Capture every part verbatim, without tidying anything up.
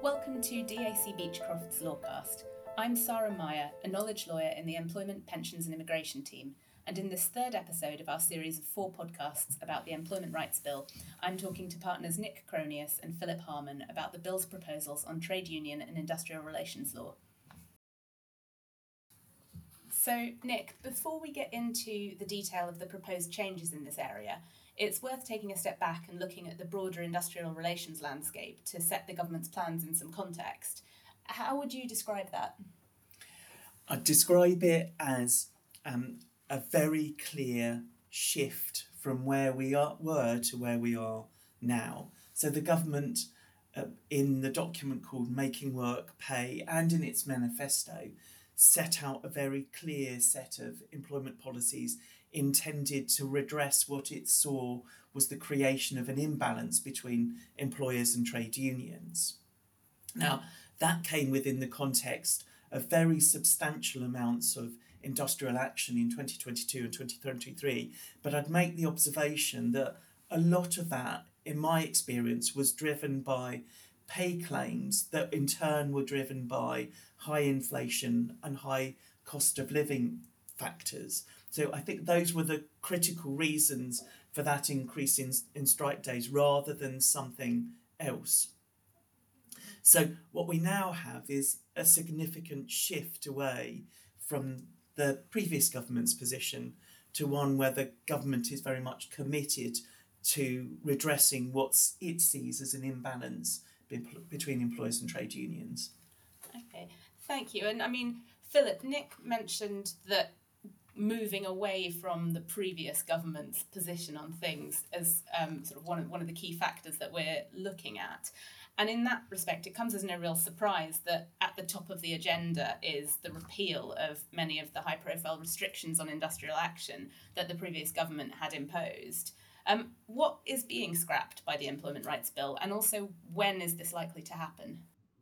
Welcome to D A C Beechcroft's Lawcast. I'm Sarah Meyer, a knowledge lawyer in the Employment, Pensions and Immigration team, and in this third episode of our series of four podcasts about the Employment Rights Bill, I'm talking to partners Nick Cronius and Philip Harman about the bill's proposals on trade union and industrial relations law. So, Nick, before we get into the detail of the proposed changes in this area, it's worth taking a step back and looking at the broader industrial relations landscape to set the government's plans in some context. How would you describe that? I'd describe it as um, a very clear shift from where we are, were to where we are now. So the government, uh, in the document called Making Work Pay and in its manifesto, set out a very clear set of employment policies intended to redress what it saw was the creation of an imbalance between employers and trade unions. Now, that came within the context of very substantial amounts of industrial action in twenty twenty-two and twenty twenty-three, but I'd make the observation that a lot of that, in my experience, was driven by pay claims that in turn were driven by high inflation and high cost of living factors. So I think those were the critical reasons for that increase in, in strike days rather than something else. So what we now have is a significant shift away from the previous government's position to one where the government is very much committed to redressing what it sees as an imbalance between employers and trade unions. Okay, thank you. And I mean, Philip, Nick mentioned that moving away from the previous government's position on things as um, sort of one of, one of the key factors that we're looking at. And in that respect, it comes as no real surprise that at the top of the agenda is the repeal of many of the high-profile restrictions on industrial action that the previous government had imposed. Um, what is being scrapped by the Employment Rights Bill, and also when is this likely to happen?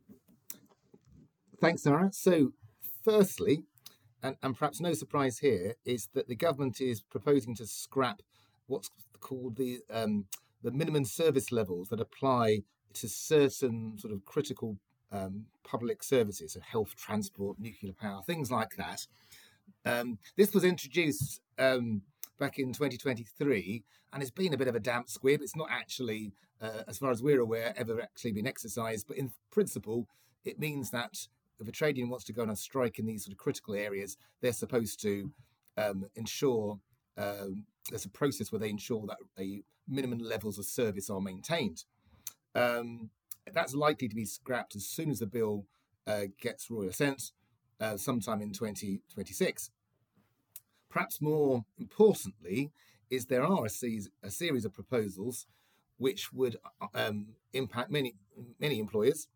Thanks, Sarah. So, firstly, and, and perhaps no surprise here, is that the government is proposing to scrap what's called the um, the minimum service levels that apply to certain sort of critical um, public services, so health, transport, nuclear power, things like that. Um, this was introduced um, back in twenty twenty-three, and it's been a bit of a damp squib. It's not actually, uh, as far as we're aware, ever actually been exercised. But in principle, it means that if a trade union wants to go on a strike in these sort of critical areas, they're supposed to um, ensure um, there's a process where they ensure that a minimum levels of service are maintained. Um, that's likely to be scrapped as soon as the bill uh, gets royal assent, uh, sometime in twenty twenty-six. Perhaps more importantly, is there are a, series, a series of proposals which would um, impact many many employers.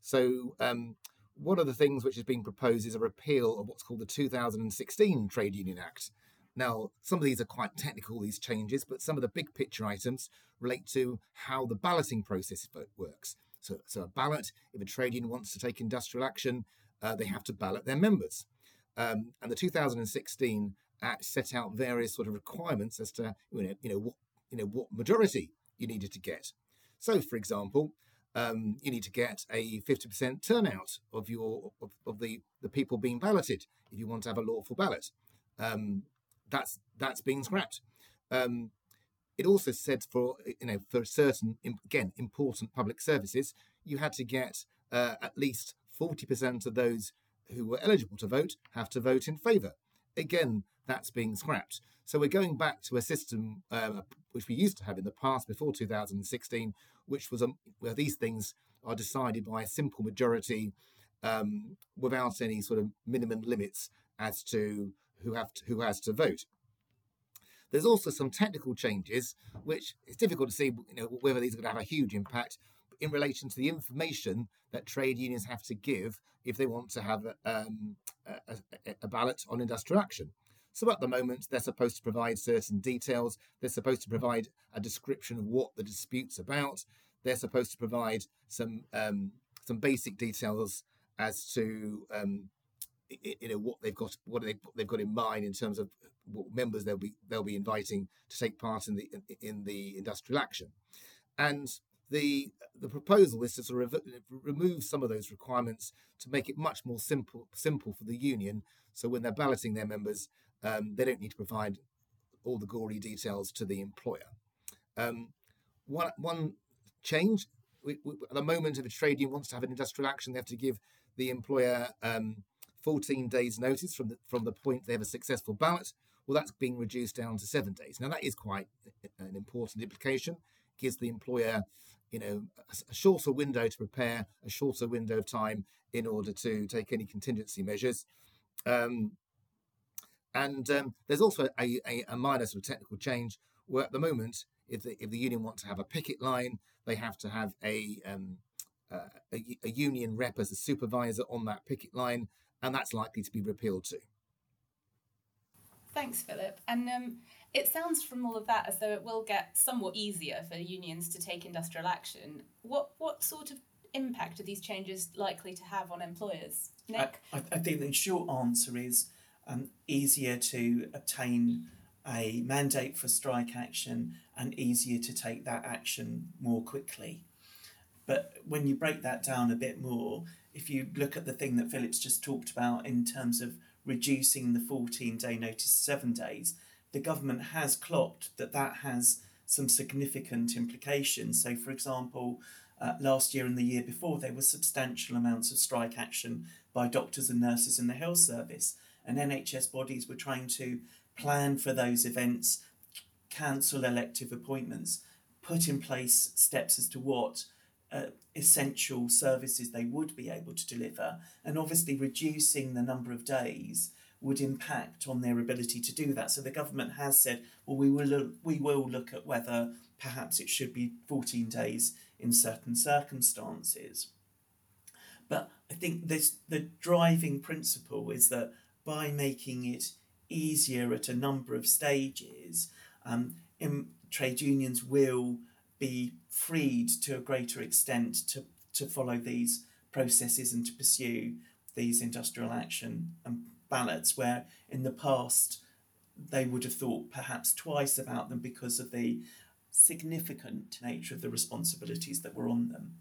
So um, one of the things which is being proposed is a repeal of what's called the two thousand sixteen Trade Union Act. Now, some of these are quite technical, these changes, but some of the big picture items relate to how the balloting process works. So, so a ballot, if a trade union wants to take industrial action, uh, they have to ballot their members. Um, and the two thousand sixteen Act set out various sort of requirements as to you know, you know what you know what majority you needed to get. So, for example, um, you need to get a fifty percent turnout of your of, of the, the people being balloted if you want to have a lawful ballot. Um, that's that's being scrapped. Um, it also said for you know for certain again important public services, you had to get uh, at least forty percent of those who were eligible to vote have to vote in favour. Again, that's being scrapped. So we're going back to a system uh, which we used to have in the past before two thousand sixteen, which was um, where these things are decided by a simple majority um, without any sort of minimum limits as to who have to, who has to vote. There's also some technical changes, which it's difficult to see you know, whether these are going to have a huge impact in relation to the information that trade unions have to give if they want to have um, a, a, a ballot on industrial action. So at the moment, they're supposed to provide certain details. They're supposed to provide a description of what the dispute's about. They're supposed to provide some um, some basic details as to um, you know what they've got, what they they've got in mind in terms of what members they'll be they'll be inviting to take part in the in the industrial action. And the the proposal is to sort of remove some of those requirements to make it much more simple simple for the union. So when they're balloting their members, um, they don't need to provide all the gory details to the employer. Um, one one change, we, we, at the moment, if a trade union wants to have an industrial action, they have to give the employer um, fourteen days notice from the from the point they have a successful ballot. Well, that's being reduced down to seven days. Now, that is quite an important implication. It gives the employer, you know, a shorter window to prepare, a shorter window of time in order to take any contingency measures. Um, and um, there's also a, a, a minor sort of technical change where at the moment, if the, if the union want to have a picket line, they have to have a, um, uh, a, a union rep as a supervisor on that picket line, and that's likely to be repealed too. Thanks, Philip. And um, it sounds from all of that as though it will get somewhat easier for unions to take industrial action. What what sort of impact are these changes likely to have on employers? Nick? I, I think the short answer is um, easier to obtain a mandate for strike action and easier to take that action more quickly. But when you break that down a bit more, if you look at the thing that Philip's just talked about in terms of reducing the fourteen-day notice to seven days, the government has clocked that that has some significant implications. So, for example, uh, last year and the year before, there were substantial amounts of strike action by doctors and nurses in the health service, and N H S bodies were trying to plan for those events, cancel elective appointments, put in place steps as to what Uh, essential services they would be able to deliver, and obviously reducing the number of days would impact on their ability to do that. So the government has said, well, we will look, we will look at whether perhaps it should be fourteen days in certain circumstances. But I think this the driving principle is that by making it easier at a number of stages, um, in, trade unions will be freed to a greater extent to, to follow these processes and to pursue these industrial action and ballots, where in the past they would have thought perhaps twice about them because of the significant nature of the responsibilities that were on them.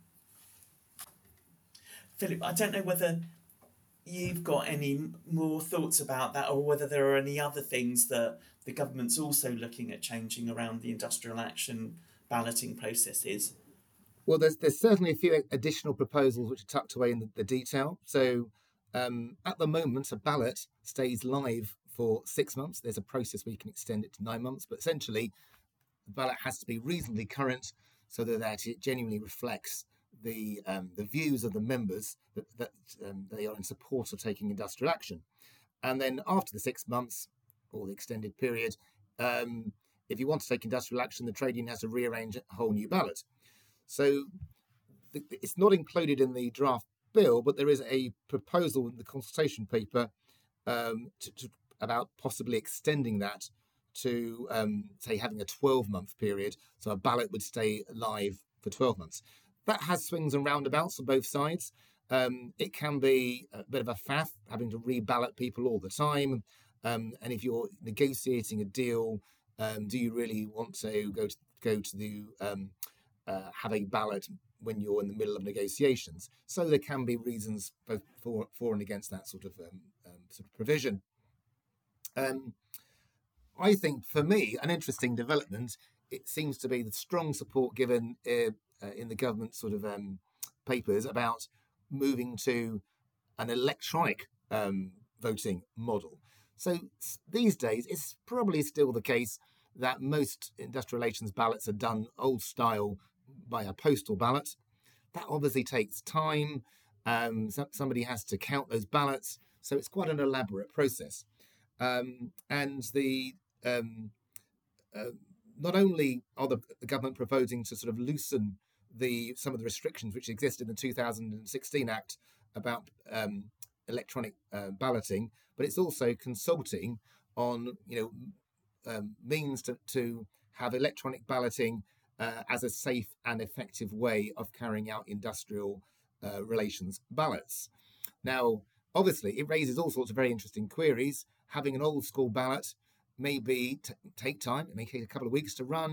Philip, I don't know whether you've got any more thoughts about that, or whether there are any other things that the government's also looking at changing around the industrial action balloting processes. Well, there's there's certainly a few additional proposals which are tucked away in the, the detail. So um, at the moment, a ballot stays live for six months. There's a process where you can extend it to nine months, but essentially the ballot has to be reasonably current so that it genuinely reflects the um, the views of the members that, that um, they are in support of taking industrial action. And then after the six months or the extended period, um, if you want to take industrial action, the trade union has to rearrange a whole new ballot. So th- it's not included in the draft bill, but there is a proposal in the consultation paper um, to, to, about possibly extending that to, um, say, having a twelve-month period. So a ballot would stay live for twelve months. That has swings and roundabouts on both sides. Um, it can be a bit of a faff, having to reballot people all the time. Um, and if you're negotiating a deal, Um, do you really want to go to go to the um, uh, have a ballot when you're in the middle of negotiations? So there can be reasons both for for and against that sort of um, um, sort of provision. Um, I think for me, an interesting development. It seems to be the strong support given uh, uh, in the government sort of um, papers about moving to an electronic um, voting model. So these days, it's probably still the case that most industrial relations ballots are done old style by a postal ballot. That obviously takes time. Um, so somebody has to count those ballots. So it's quite an elaborate process. Um, and the um, uh, not only are the, the government proposing to sort of loosen the some of the restrictions which exist in the two thousand sixteen Act about um, electronic uh, balloting, but it's also consulting on, you know, um, means to, to have electronic balloting uh, as a safe and effective way of carrying out industrial uh, relations ballots. Now, obviously, it raises all sorts of very interesting queries. Having an old school ballot may be t- take time. It may take a couple of weeks to run.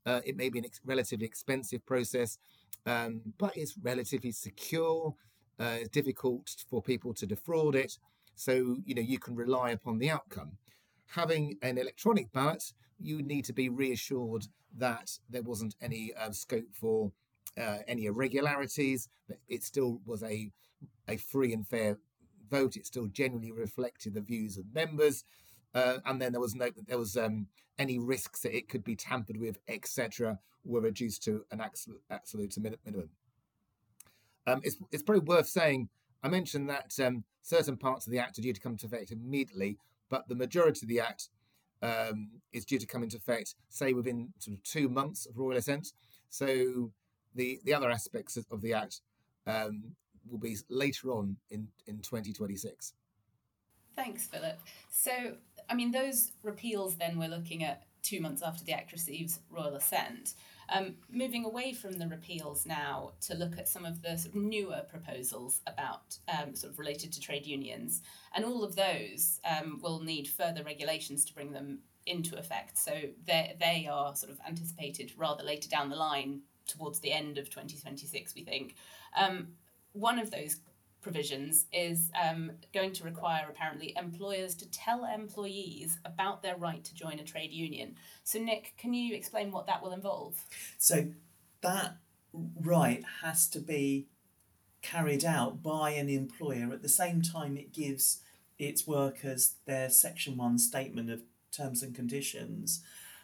Uh, it may be an ex- relatively expensive process, um, but it's relatively secure. Uh, it's difficult for people to defraud it. So, you know, you can rely upon the outcome. Having an electronic ballot, you need to be reassured that there wasn't any uh, scope for uh, any irregularities, but it still was a, a free and fair vote. It still genuinely reflected the views of members. Uh, and then there was no, there was um, any risks that it could be tampered with, et cetera, were reduced to an absolute, absolute minimum. Um, it's, it's probably worth saying, I mentioned that um, certain parts of the Act are due to come into effect immediately, but the majority of the Act um, is due to come into effect, say, within sort of two months of royal assent. So the, the other aspects of the Act um, will be later on in, in twenty twenty-six. Thanks, Philip. So, I mean, those repeals then we're looking at two months after the Act receives royal assent. Um, moving away from the repeals now to look at some of the sort of newer proposals about um, sort of related to trade unions, and all of those um, will need further regulations to bring them into effect. So they they are sort of anticipated rather later down the line, towards the end of twenty twenty-six, we think. Um, one of those provisions is um, going to require, apparently, employers to tell employees about their right to join a trade union. So, Nick, can you explain what that will involve? So that right has to be carried out by an employer at the same time it gives its workers their Section one statement of terms and conditions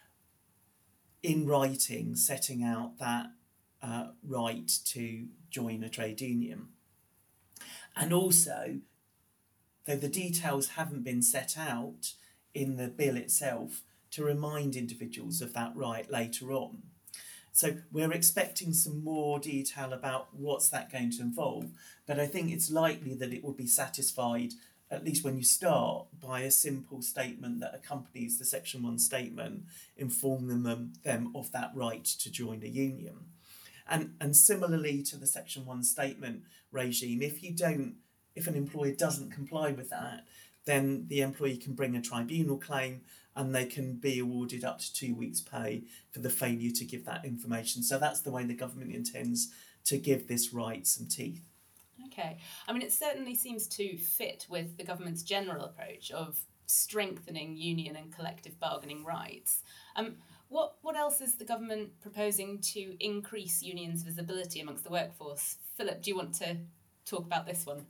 in writing, setting out that uh, right to join a trade union. And also, though the details haven't been set out in the bill itself, to remind individuals of that right later on. So we're expecting some more detail about what's that going to involve, but I think it's likely that it will be satisfied, at least when you start, by a simple statement that accompanies the Section one statement, inform them, um, them of that right to join a union. And, and similarly to the Section one statement regime, if you don't, if an employer doesn't comply with that, then the employee can bring a tribunal claim and they can be awarded up to two weeks' pay for the failure to give that information. So that's the way the government intends to give this right some teeth. Okay. I mean, it certainly seems to fit with the government's general approach of strengthening union and collective bargaining rights. Um, What what else is the government proposing to increase unions' visibility amongst the workforce? Philip, do you want to talk about this one?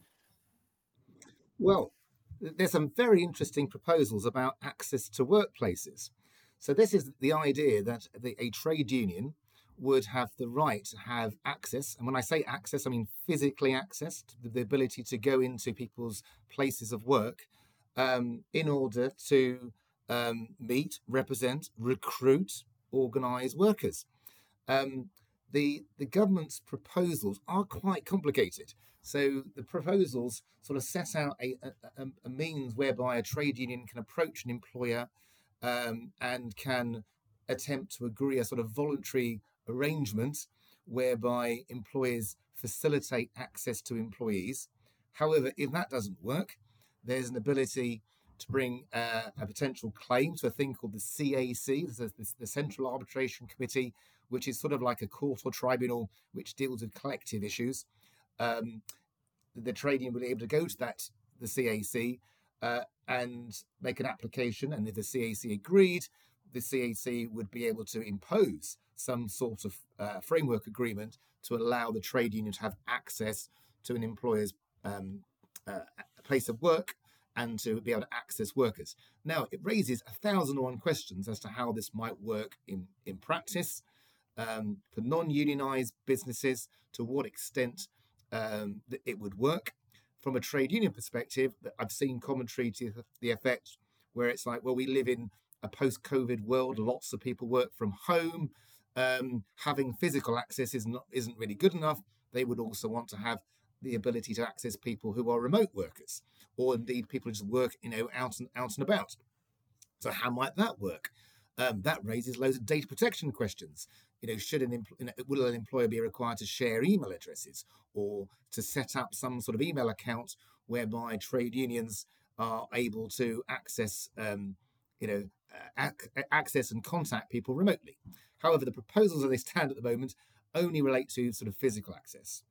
Well, there's some very interesting proposals about access to workplaces. So this is the idea that the, a trade union would have the right to have access, and when I say access, I mean physically access, to the ability to go into people's places of work um, in order to um, meet, represent, recruit, organise workers. Um, the the government's proposals are quite complicated. So the proposals sort of set out a, a, a means whereby a trade union can approach an employer um, and can attempt to agree a sort of voluntary arrangement whereby employers facilitate access to employees. However, if that doesn't work, there's an ability to bring uh, a potential claim to a thing called the C A C, the Central Arbitration Committee, which is sort of like a court or tribunal which deals with collective issues. Um, the trade union will be able to go to that, the C A C, uh, and make an application. And if the C A C agreed, the C A C would be able to impose some sort of uh, framework agreement to allow the trade union to have access to an employer's um, uh, place of work and to be able to access workers. Now, it raises a thousand and one questions as to how this might work in, in practice. Um, for non-unionised businesses, to what extent um, it would work. From a trade union perspective, I've seen commentary to the effect where it's like, well, we live in a post-COVID world, lots of people work from home, um, having physical access is not, isn't really good enough. They would also want to have the ability to access people who are remote workers, or indeed people who just work, you know, out and out and about. So how might that work? Um, that raises loads of data protection questions. You know, should an empl- you know, will an employer be required to share email addresses or to set up some sort of email account whereby trade unions are able to access, um, you know, uh, ac- access and contact people remotely? However, the proposals as they stand at the moment only relate to sort of physical access.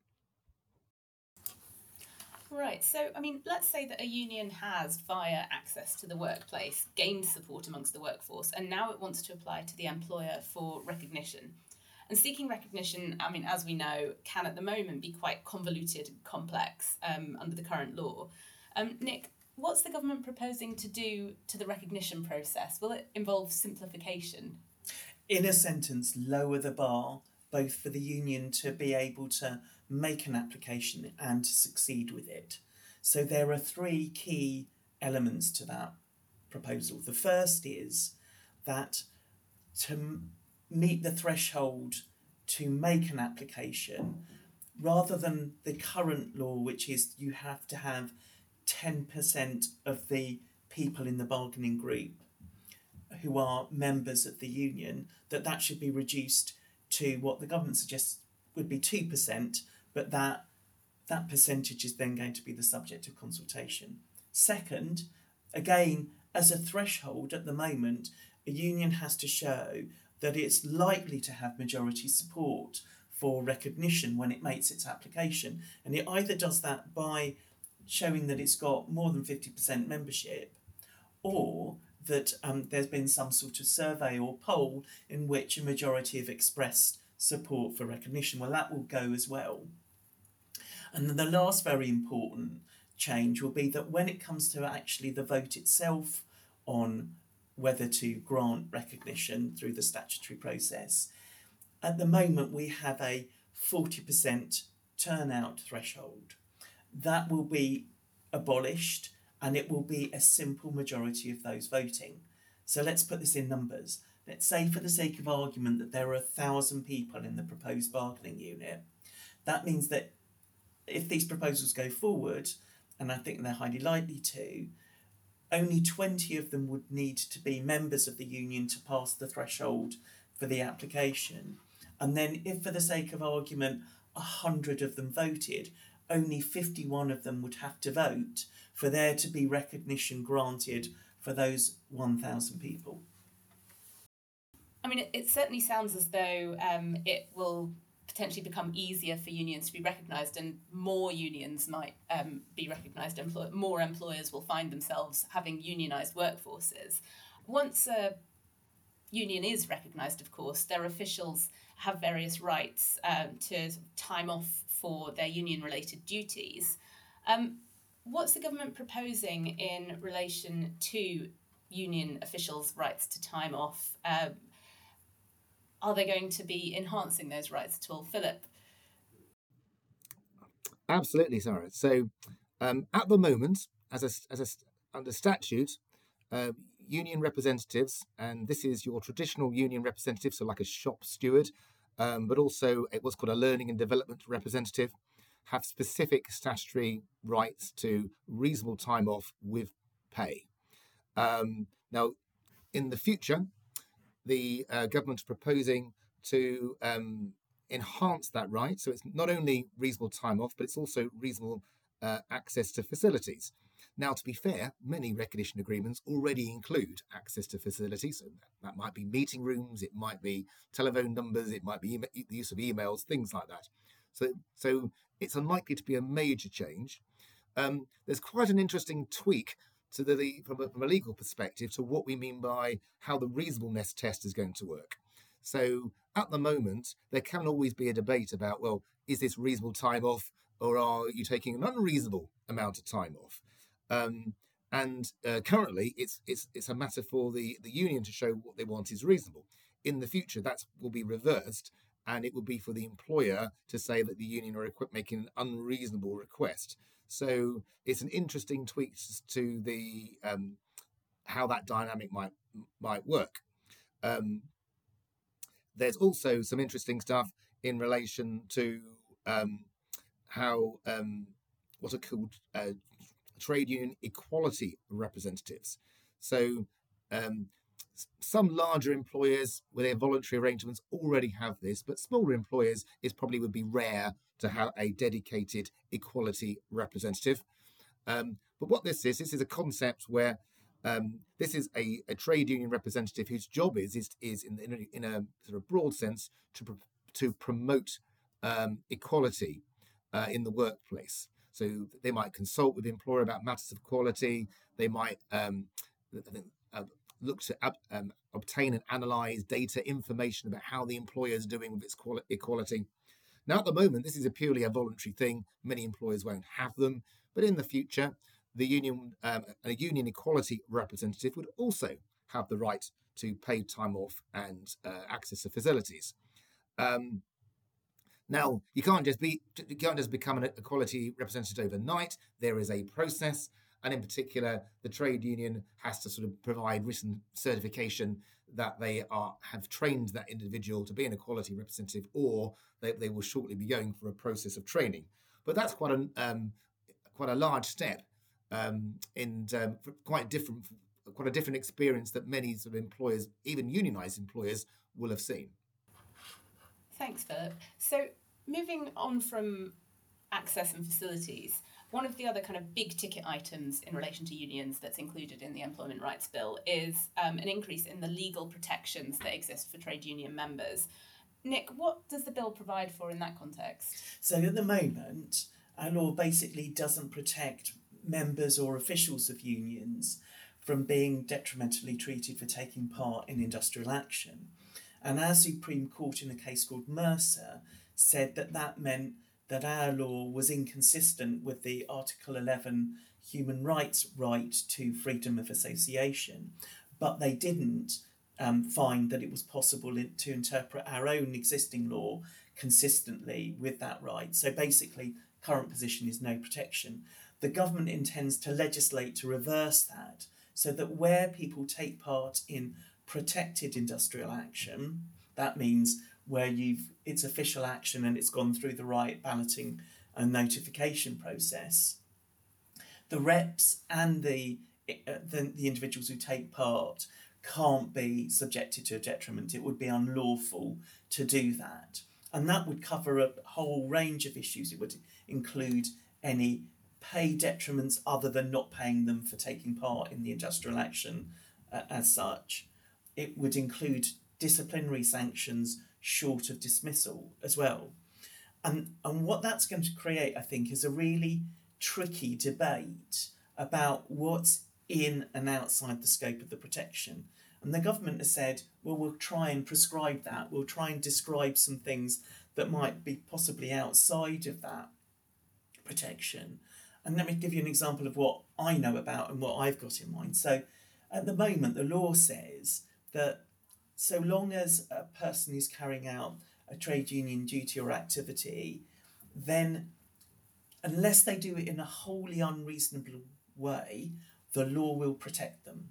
Right, so I mean, let's say that a union has, via access to the workplace, gained support amongst the workforce, and now it wants to apply to the employer for recognition. And seeking recognition, I mean, as we know, can at the moment be quite convoluted and complex um, under the current law. Um, Nick, what's the government proposing to do to the recognition process? Will it involve simplification? In a sentence, lower the bar, both for the union to be able to make an application and to succeed with it. So there are three key elements to that proposal. The first is that to meet the threshold to make an application, rather than the current law, which is you have to have ten percent of the people in the bargaining group who are members of the union, that that should be reduced to what the government suggests would be two percent, but that that percentage is then going to be the subject of consultation. Second, again, as a threshold at the moment, a union has to show that it's likely to have majority support for recognition when it makes its application. And it either does that by showing that it's got more than fifty percent membership, or that um, there's been some sort of survey or poll in which a majority have expressed support for recognition. Well, that will go as well. And then the last very important change will be that when it comes to actually the vote itself on whether to grant recognition through the statutory process, at the moment we have a forty percent turnout threshold. That will be abolished, and it will be a simple majority of those voting. So let's put this in numbers. Let's say, for the sake of argument, that there are a thousand people in the proposed bargaining unit. That means that if these proposals go forward, and I think they're highly likely to, only twenty of them would need to be members of the union to pass the threshold for the application. And then if, for the sake of argument, one hundred of them voted, only fifty-one of them would have to vote for there to be recognition granted for those one thousand people. I mean, it, it certainly sounds as though um, it will potentially become easier for unions to be recognised, and more unions might um, be recognised. Employ- more employers will find themselves having unionised workforces. Once a union is recognised, of course, their officials have various rights um, to time off for their union-related duties. Um, what's the government proposing in relation to union officials' rights to time off? Um, are they going to be enhancing those rights at all? Philip? Absolutely, Sarah. So um, at the moment, as a, as a, under statute, uh, union representatives, and this is your traditional union representative, so like a shop steward, um, but also what's called a learning and development representative, have specific statutory rights to reasonable time off with pay. Um, now, in the future, the uh, government is proposing to um, enhance that right. So it's not only reasonable time off, but it's also reasonable uh, access to facilities. Now, to be fair, many recognition agreements already include access to facilities. So that, that might be meeting rooms, it might be telephone numbers, it might be e- the use of emails, things like that. So, so it's unlikely to be a major change. Um, there's quite an interesting tweak to the, the from, a, from a legal perspective to what we mean by how the reasonableness test is going to work. So at the moment, there can always be a debate about, well, is this reasonable time off, or are you taking an unreasonable amount of time off? Um, and uh, currently, it's it's it's a matter for the, the union to show what they want is reasonable. In the future, that will be reversed, and it will be for the employer to say that the union are making an unreasonable request. So it's an interesting tweak to the um, how that dynamic might might work. Um, there's also some interesting stuff in relation to um, how um, what are called uh, trade union equality representatives. So um, some larger employers with their voluntary arrangements already have this, but smaller employers, it probably would be rare to have a dedicated equality representative. Um, but what this is, this is a concept where Um, this is a, a trade union representative whose job is is, is in, in, a, in a sort of broad sense to pro- to promote um, equality uh, in the workplace. So they might consult with the employer about matters of equality. They might um, uh, look to uh, um, obtain and analyse data information about how the employer is doing with its quali- equality. Now, at the moment, this is a purely a voluntary thing. Many employers won't have them, but in the future, the union, um, a union equality representative would also have the right to paid time off and uh, access to facilities. Um, now, you can't just be you can't just become an equality representative overnight. There is a process, and in particular, the trade union has to sort of provide written certification that they are have trained that individual to be an equality representative, or they, they will shortly be going for a process of training. But that's quite a um, quite a large step, um, and um, quite different, quite a different experience that many sort of employers, even unionised employers, will have seen. Thanks, Philip. So moving on from access and facilities, one of the other kind of big ticket items in relation to unions that's included in the Employment Rights Bill is um, an increase in the legal protections that exist for trade union members. Nick, what does the bill provide for in that context? So at the moment, our law basically doesn't protect members or officials of unions from being detrimentally treated for taking part in industrial action. And our Supreme Court, in a case called Mercer, said that that meant that our law was inconsistent with the Article eleven human rights right to freedom of association, but they didn't um, find that it was possible in, to interpret our own existing law consistently with that right. So basically, current position is no protection. The government intends to legislate to reverse that, so that where people take part in protected industrial action, that means where you've it's official action and it's gone through the right balloting and notification process, the reps and the, uh, the the individuals who take part can't be subjected to a detriment. It would be unlawful to do that. And that would cover a whole range of issues. It would include any pay detriments other than not paying them for taking part in the industrial action uh, as such. It would include disciplinary sanctions short of dismissal as well. And, and what that's going to create, I think, is a really tricky debate about what's in and outside the scope of the protection. And the government has said, well, we'll try and prescribe that. We'll try and describe some things that might be possibly outside of that protection. And let me give you an example of what I know about and what I've got in mind. So at the moment, the law says that so long as a person is carrying out a trade union duty or activity, then unless they do it in a wholly unreasonable way, the law will protect them.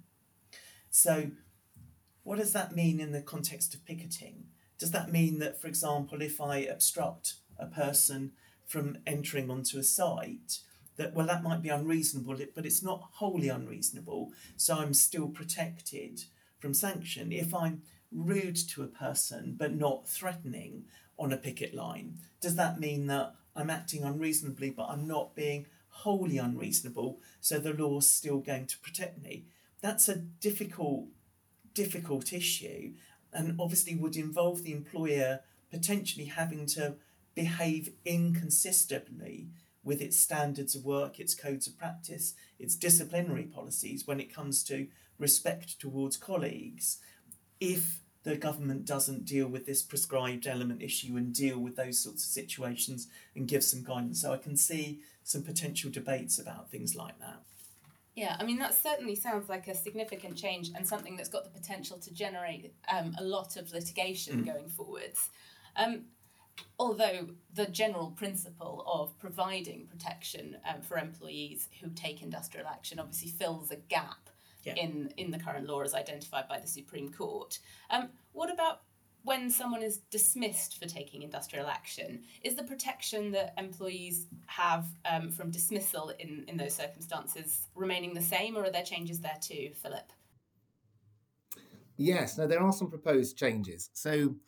So what does that mean in the context of picketing? Does that mean that, for example, if I obstruct a person from entering onto a site, that, well, that might be unreasonable, but it's not wholly unreasonable, so I'm still protected from sanction? If I'm rude to a person but not threatening on a picket line, does that mean that I'm acting unreasonably but I'm not being wholly unreasonable, so the law's still going to protect me? That's a difficult, difficult issue, and obviously would involve the employer potentially having to behave inconsistently with its standards of work, its codes of practice, its disciplinary policies when it comes to respect towards colleagues, if the government doesn't deal with this prescribed element issue and deal with those sorts of situations and give some guidance. So I can see some potential debates about things like that. Yeah, I mean, that certainly sounds like a significant change and something that's got the potential to generate um, a lot of litigation mm. going forwards. Um, although the general principle of providing protection um, for employees who take industrial action obviously fills a gap yeah. in, in the current law as identified by the Supreme Court. Um, what about when someone is dismissed for taking industrial action? Is the protection that employees have um, from dismissal in, in those circumstances remaining the same, or are there changes there too, Philip? Yes, no, there are some proposed changes. So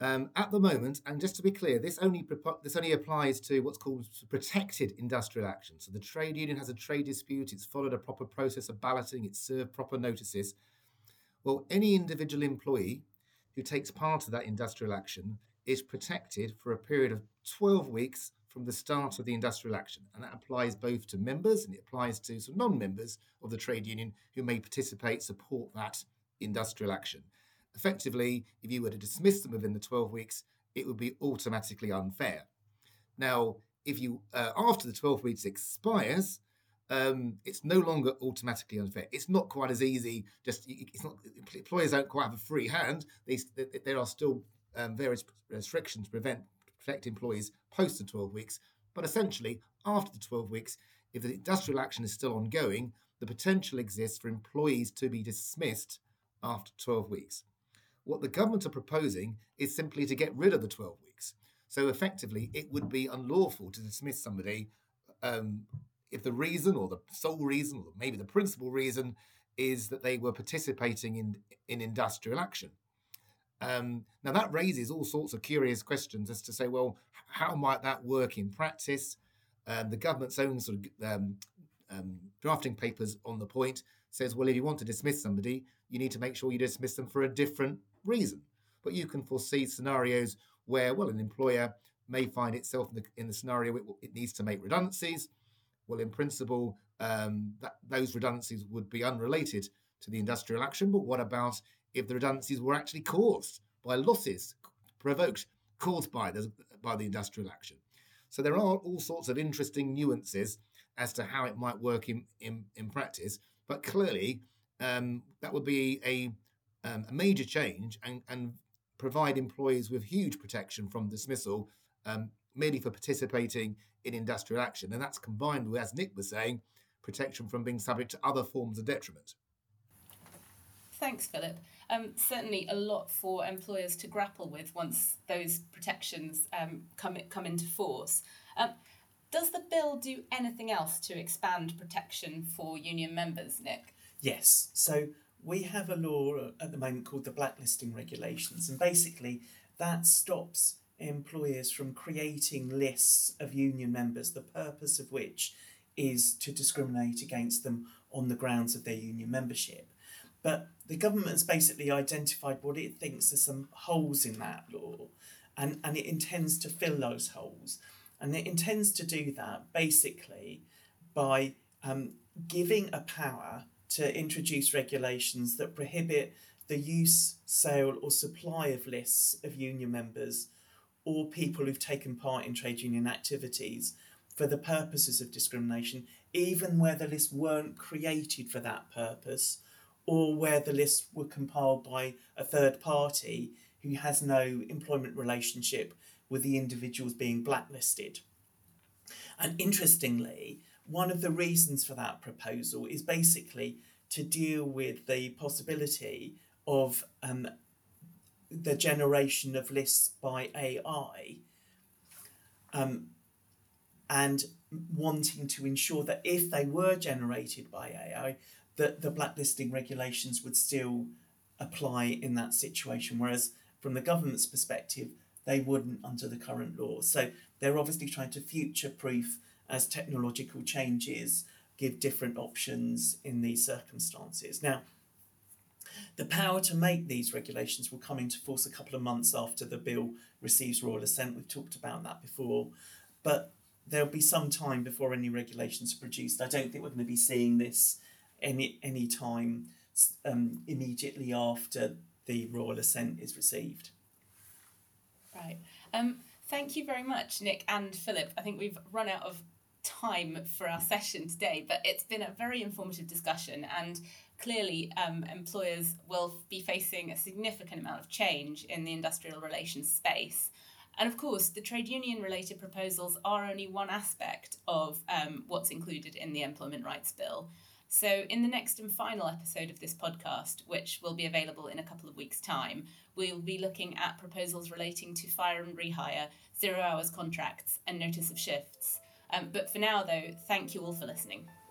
Um, at the moment, and just to be clear, this only this only applies to what's called protected industrial action. So the trade union has a trade dispute, it's followed a proper process of balloting, it's served proper notices. Well, any individual employee who takes part of that industrial action is protected for a period of twelve weeks from the start of the industrial action. And that applies both to members and it applies to some non-members of the trade union who may participate, support that industrial action. Effectively, if you were to dismiss them within the twelve weeks, it would be automatically unfair. Now, if you uh, after the twelve weeks expires, um, it's no longer automatically unfair. It's not quite as easy. Just it's not employers don't quite have a free hand. They, there are still um, various restrictions to prevent protect employees post the twelve weeks. But essentially, after the twelve weeks, if the industrial action is still ongoing, the potential exists for employees to be dismissed after twelve weeks. What the government are proposing is simply to get rid of the twelve weeks. So effectively, it would be unlawful to dismiss somebody um, if the reason or the sole reason or maybe the principal reason is that they were participating in, in industrial action. Um, now, that raises all sorts of curious questions as to say, well, how might that work in practice? Um, the government's own sort of um, um, drafting papers on the point says, well, if you want to dismiss somebody, you need to make sure you dismiss them for a different reason. But you can foresee scenarios where, well, an employer may find itself in the, in the scenario it, it needs to make redundancies. Well, in principle, um, that, those redundancies would be unrelated to the industrial action. But what about if the redundancies were actually caused by losses provoked, caused by the, by the industrial action? So there are all sorts of interesting nuances as to how it might work in, in, in practice. But clearly, um, that would be a, um, a major change and, and provide employees with huge protection from dismissal um, merely for participating in industrial action. And that's combined with, as Nick was saying, protection from being subject to other forms of detriment. Thanks, Philip. Um, certainly a lot for employers to grapple with once those protections um, come, come into force. Um, Does the bill do anything else to expand protection for union members, Nick? Yes. So we have a law at the moment called the Blacklisting Regulations, and basically that stops employers from creating lists of union members, the purpose of which is to discriminate against them on the grounds of their union membership. But the government has basically identified what it thinks are some holes in that law, and, and it intends to fill those holes. And it intends to do that basically by um, giving a power to introduce regulations that prohibit the use, sale or supply of lists of union members or people who've taken part in trade union activities for the purposes of discrimination, even where the lists weren't created for that purpose or where the lists were compiled by a third party who has no employment relationship with the individuals being blacklisted. And interestingly, one of the reasons for that proposal is basically to deal with the possibility of um, the generation of lists by A I um, and wanting to ensure that if they were generated by A I, that the blacklisting regulations would still apply in that situation, whereas from the government's perspective, they wouldn't under the current law. So they're obviously trying to future-proof as technological changes give different options in these circumstances. Now, the power to make these regulations will come into force a couple of months after the bill receives royal assent. We've talked about that before, but there'll be some time before any regulations are produced. I don't think we're going to be seeing this any any time um, immediately after the royal assent is received. Right. Um, thank you very much, Nick and Philip. I think we've run out of time for our session today, but it's been a very informative discussion, and clearly um, employers will be facing a significant amount of change in the industrial relations space. And of course, the trade union related proposals are only one aspect of um, what's included in the Employment Rights Bill. So in the next and final episode of this podcast, which will be available in a couple of weeks' time, we'll be looking at proposals relating to fire and rehire, zero hours contracts and notice of shifts. Um, but for now, though, thank you all for listening.